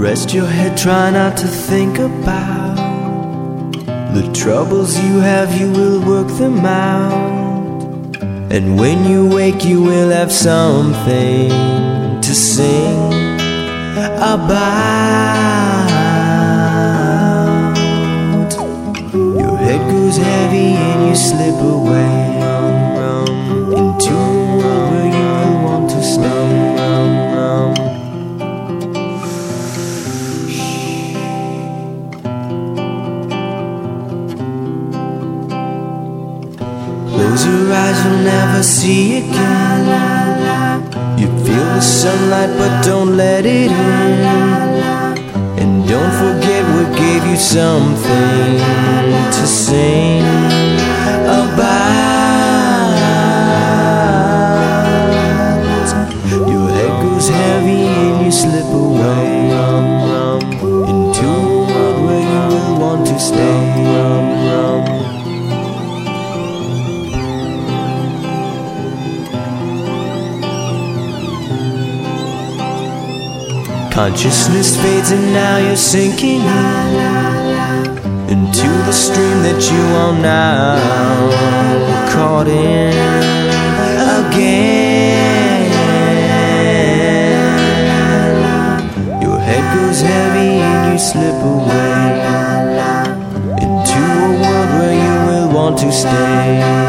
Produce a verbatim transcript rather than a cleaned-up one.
Rest your head, try not to think about the troubles you have, you will work them out. And when you wake, you will have something to sing about. Your head goes heavy and you slip away into a world where you will want to stay. Close your eyes, you'll never see again. You feel the sunlight, but don't let it in. And don't forget what gave you something to sing about. Your head goes heavy and you slip away into a world where you will want to stay. Consciousness fades and now you're sinking into the stream that you are now caught in again. Your head goes heavy and you slip away into a world where you will want to stay.